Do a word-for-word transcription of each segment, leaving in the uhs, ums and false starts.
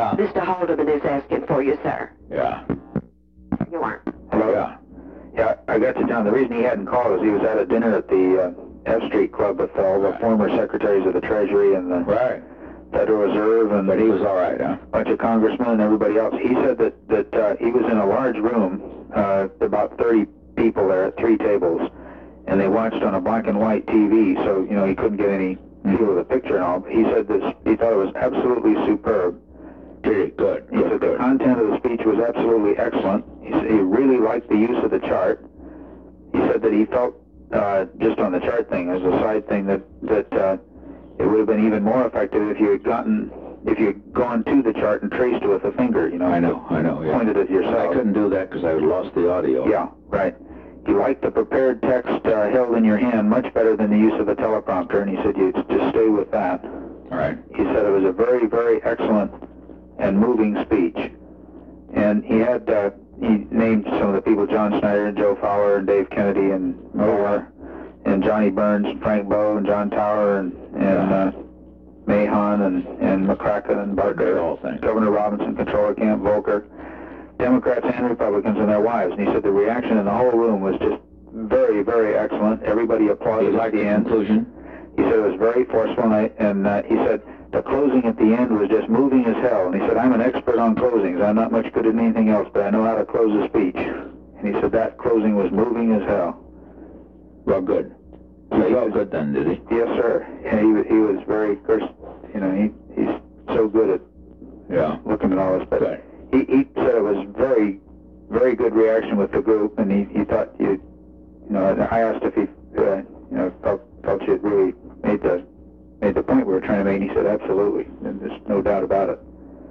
Yeah. Mister Haldeman is asking for you, sir. Yeah. You aren't. Hello? Yeah. Yeah, I got you, John. The reason he hadn't called is he was at a dinner at the uh, F Street Club with all the Right. former secretaries of the Treasury and the Right. Federal Reserve and But he was all right, huh? a bunch of congressmen and everybody else. He said that, that uh, he was in a large room, uh, about thirty people there at three tables, and they watched on a black and white T V, so, you know, he couldn't get any feel of the picture and all. He said this, he thought it was absolutely superb. Good, good, He good, said the good. content of the speech was absolutely excellent. He said he really liked the use of the chart. He said that he felt, uh, just on the chart thing, as a side thing, that, that uh, it would have been even more effective if you had gotten, if you had gone to the chart and traced it with a finger, you know. I know, I know, yeah. Pointed it yourself. I couldn't do that because I lost the audio. Yeah, right. He liked the prepared text uh, held in your hand much better than the use of the teleprompter, and he said you'd just stay with that. All right. He said it was a very, very excellent and moving speech. And he had, uh, he named some of the people, John Snyder, and Joe Fowler, and Dave Kennedy, and Moore, and Johnny Burns, and Frank Bowe, and John Tower, and, and uh, Mahon, and, and McCracken, and Barker, all things. Governor Robinson, Controller Camp, Volker, Democrats and Republicans and their wives. And he said the reaction in the whole room was just very, very excellent. Everybody applauded He at liked the the end. conclusion. He said it was very forceful, and, I, and uh, he said the closing at the end was just moving as hell. And he said, I'm an expert on closings. I'm not much good at anything else, but I know how to close a speech. And he said that closing was moving as hell. Well, good. He So he felt was- good then, did he? Yes, sir. And he, was- he was very, of course, you know, he, he's so good at Yeah. looking at all this. But Good. he, he said it was very, very good reaction with the group, and he, he thought you, you know, I asked if he, uh, you know, felt, felt you had really made the, made the point we were trying to make, and he said absolutely, and there's no doubt about it.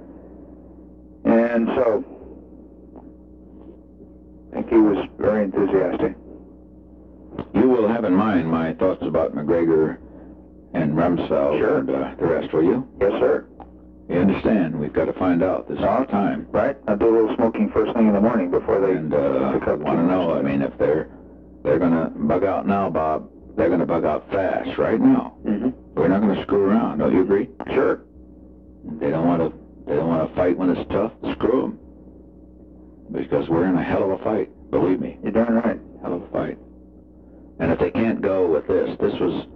And so, I think he was very enthusiastic. You will have in mind my thoughts about McGregor and Rumsfeld Sure. and uh, the rest, will you? Yes, sir. You understand? We've got to find out. This is the time. Right? I do a little smoking first thing in the morning before they And uh, pick up. want to know, I mean, if they're they're going to bug out now, Bob, they're going to bug out fast right now. Mm-hmm. We're not going to screw around. Don't you agree? Sure. They don't want to. They don't want to fight when it's tough. Screw them. Because we're in a hell of a fight. Believe me, You're darn right. hell of a fight. And if they can't go with this, this was,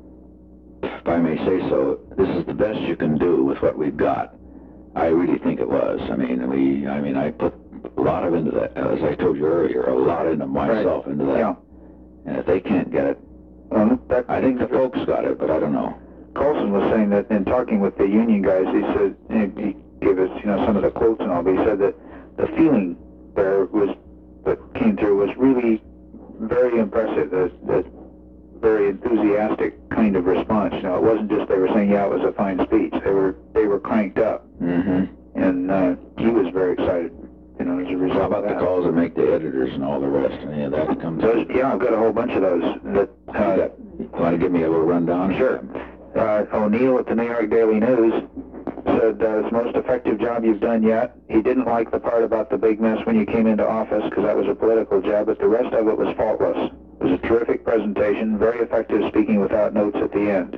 if I may say so, this is the best you can do with what we've got. I really think it was. I mean, we. I mean, I put a lot of into that, as I told you earlier, a lot into myself into that. Yeah. And if they can't get it, Well, that, I think the folks got it, but I don't know. Colson was saying that in talking with the union guys, he said, he gave us, you know, some of the quotes and all, but he said that the feeling there was, that came through was really very impressive, that, that very enthusiastic kind of response. You know, it wasn't just they were saying, yeah, it was a fine speech. They were, they were cranked up. Mm-hmm. And uh, he was very excited, you know, as a result How about of the that. calls that make the editors and all the rest? Any of that comes? Those, yeah, I've got a whole bunch of those. That, uh, You got- you want to give me a little rundown? Sure. Uh, O'Neill at the New York Daily News said, uh, it's the most effective job you've done yet. He didn't like the part about the big mess when you came into office, because that was a political job, but the rest of it was faultless. It was a terrific presentation, very effective speaking without notes at the end.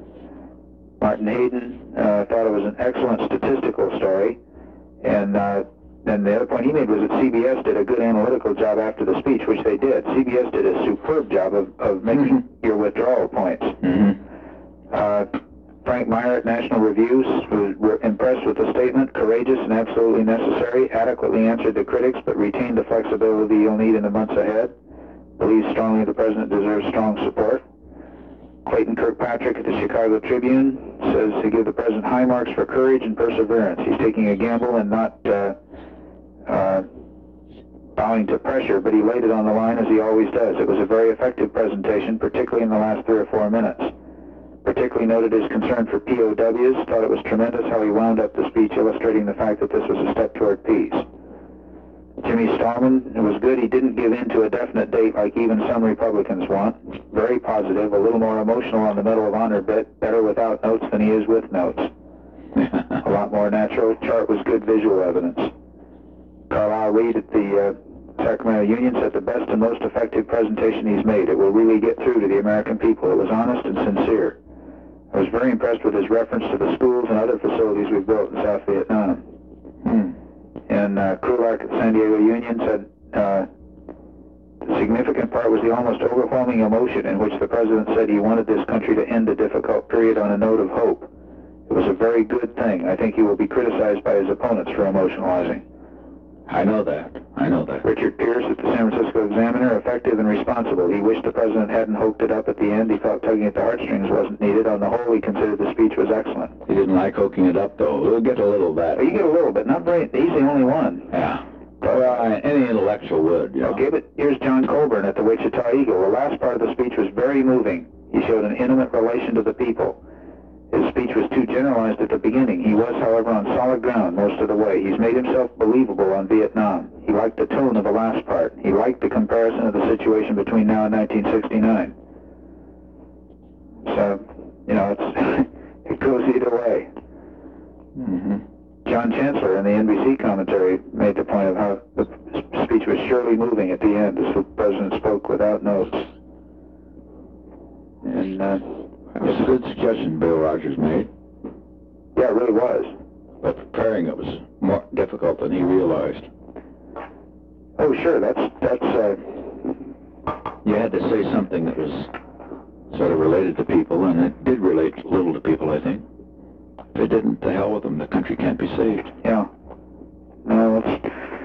Martin Hayden uh, thought it was an excellent statistical story, and uh, then the other point he made was that C B S did a good analytical job after the speech, which they did. C B S did a superb job of, of making Mhm. your withdrawal points. Mm-hmm. Uh, Frank Meyer at National Reviews was were impressed with the statement, courageous and absolutely necessary, adequately answered the critics, but retained the flexibility you'll need in the months ahead. Believes strongly the president deserves strong support. Clayton Kirkpatrick at the Chicago Tribune says he gives the president high marks for courage and perseverance. He's taking a gamble and not uh, uh, bowing to pressure, but he laid it on the line as he always does. It was a very effective presentation, particularly in the last three or four minutes. Particularly noted his concern for P O Ws, thought it was tremendous how he wound up the speech, illustrating the fact that this was a step toward peace. Jimmy Stallman, it was good he didn't give in to a definite date like even some Republicans want. Very positive, a little more emotional on the Medal of Honor bit, better without notes than he is with notes. A lot more natural. Chart was good visual evidence. Carlisle Reed at the uh, Sacramento Union said the best and most effective presentation he's made. It will really get through to the American people. It was honest and sincere. I was very impressed with his reference to the schools and other facilities we've built in South Vietnam. San Diego Union said uh, the significant part was the almost overwhelming emotion in which the president said he wanted this country to end a difficult period on a note of hope. It was a very good thing. I think he will be criticized by his opponents for emotionalizing. I know that. I know that. Richard Pierce at the San Francisco Examiner, effective and responsible. He wished the president hadn't hoked it up at the end. He felt tugging at the heartstrings wasn't needed. On the whole, he considered the speech was excellent. He didn't like hooking it up, though. We'll get a little of that. Well, you get a little bit, not very. He's the only one. Yeah. Well, uh, any intellectual would, you know. Okay, but here's John Colburn at the Wichita Eagle. The last part of the speech was very moving. He showed an intimate relation to the people. His speech was too generalized at the beginning. He was, however, on solid ground most of the way. He's made himself believable on Vietnam. He liked the tone of the last part. He liked the comparison of the situation between now and nineteen sixty-nine. So, you know, it's it goes either way. Mm-hmm. John Chancellor in the N B C commentary made the point of how the speech was surely moving at the end as the president spoke without notes. And uh, that was a good suggestion Bill Rogers made. Yeah, it really was. But preparing it was more difficult than he realized. Oh, sure. That's that's. Uh, you had to say something that was sort of related to people, and it did relate a little to people, I think. If it didn't, the hell with them. The country can't be saved. Yeah. No, it's.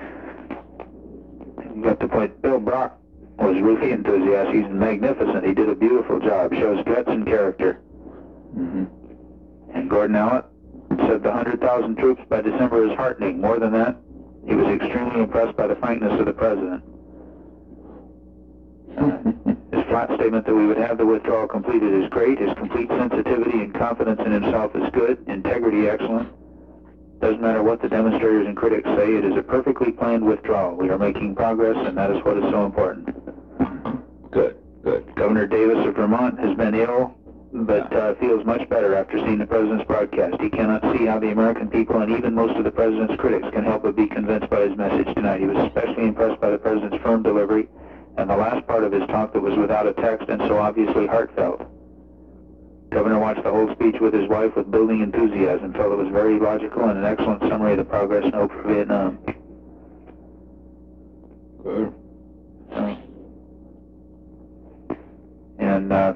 You got the point. Bill Brock was really enthusiastic. He's magnificent. He did a beautiful job. Shows guts and character. Mm-hmm. And Gordon Allett said the one hundred thousand troops by December is heartening. More than that, he was extremely impressed by the frankness of the president. Uh, his flat statement that we would have the withdrawal completed is great. His complete sensitivity and confidence in himself is good. Integrity excellent. Doesn't matter what the demonstrators and critics say, it is a perfectly planned withdrawal. We are making progress, and that is what is so important. Good, good. Governor Davis of Vermont has been ill, but uh, feels much better after seeing the president's broadcast. He cannot see how the American people and even most of the president's critics can help but be convinced by his message tonight. He was especially impressed by the president's firm delivery and the last part of his talk that was without a text and so obviously heartfelt. Governor watched the whole speech with his wife with building enthusiasm, felt it was very logical and an excellent summary of the progress and hope for Vietnam. Good. Uh, and uh,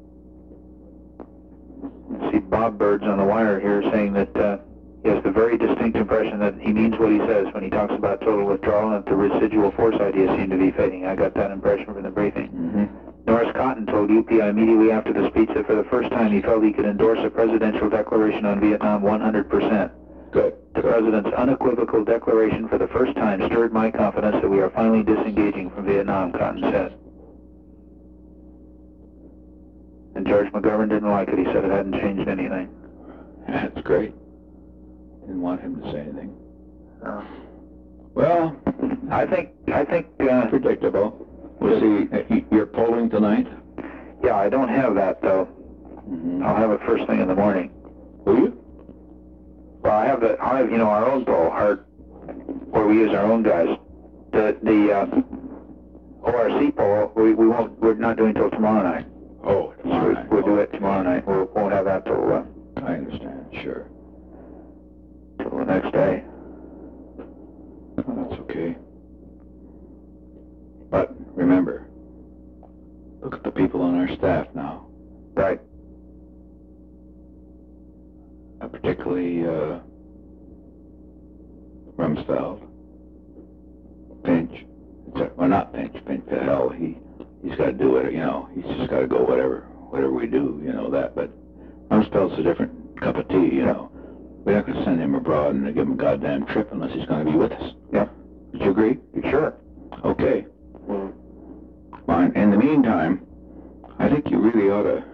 see Bob Bird's on the wire here saying that uh, he has the very distinct impression that he means what he says when he talks about total withdrawal and that the residual force idea seemed to be fading. I got that impression from the briefing. Mm-hmm. Norris Cotton told U P I immediately after the speech that for the first time he felt he could endorse a presidential declaration on Vietnam one hundred percent. Good. The Good. president's unequivocal declaration for the first time stirred my confidence that we are finally disengaging from Vietnam, Cotton said. And George McGovern didn't like it. He said it hadn't changed anything. That's great. Didn't want him to say anything. Uh, Well, I think, I think, uh, predictable. We'll see. Uh, y- You're polling tonight? yeah, I don't have that though. Mm-hmm. I'll have it first thing in the morning. Will you? Well, I have the, I have, you know, our own poll, our, where we use our own guys. The, the, uh, O R C poll, we, we won't, we're not doing till tomorrow night. Oh, tomorrow We'll, night. we'll do Oh, it tomorrow night. We won't have that till, uh, I understand, sure. till the next day. Well, that's okay. But remember, look at the people on our staff now. Right. Uh, particularly uh, Rumsfeld, Pinch. Well, not Pinch. Pinch, the hell, he he's got to do it. You know, he's just got to go whatever whatever we do. You know that. But Rumsfeld's a different cup of tea. You know, we're not going to send him abroad and give him a goddamn trip unless he's going to be with us. Yeah. Would you agree? Sure. Okay. Well, in the meantime, I think you really ought to,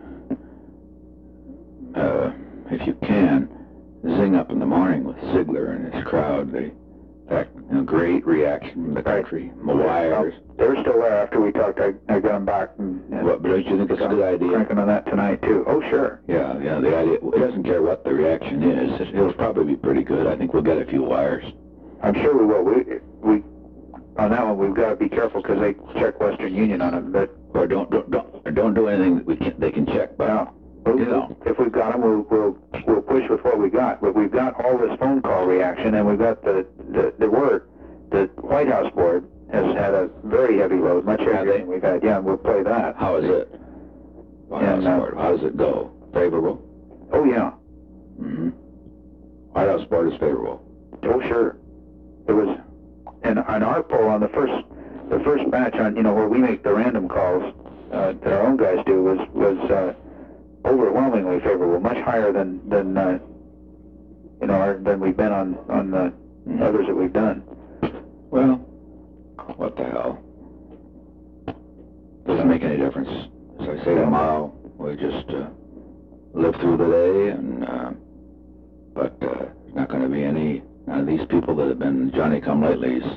uh, if you can, zing up in the morning with Ziegler and his crowd. They, that you know, great reaction from the country. Wires. They were still there after we talked. I, I got them back. And, and What, but don't you think it's a good idea? Cranking on that tonight too. Oh, sure. Yeah, yeah. The idea. It doesn't care what the reaction is. It, it'll probably be pretty good. I think we'll get a few wires. I'm sure we will. We we on that one we've got to be careful because they check Western Union on it. But Or don't don't don't, don't do anything that we can they can check. But now, you know, if we've got them, we'll we'll we'll push with what we got. But we've got all this phone call reaction, and we've got the the there were the White House board has had a very heavy load, much Have heavier they? than we've had. Yeah, we'll play that. How is it? White House And, uh, Board, how does it go? Favorable? Oh, yeah. Mm-hmm. White House Board is favorable. Oh, sure. It was, and on our poll on the first, the first batch on, you know, where we make the random calls uh, that our own guys do was was uh, overwhelmingly favorable, much higher than than uh, you know our, than we've been on on the Mhm. others that we've done. Well, what the hell? Doesn't make any difference. As I say tomorrow, we just uh, live through the day, and uh, but uh, there's not going to be any none of these people that have been Johnny-come-latelys.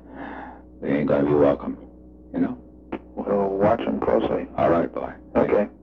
They ain't going to be welcome, you know. We'll watch them closely. All right, boy. Okay.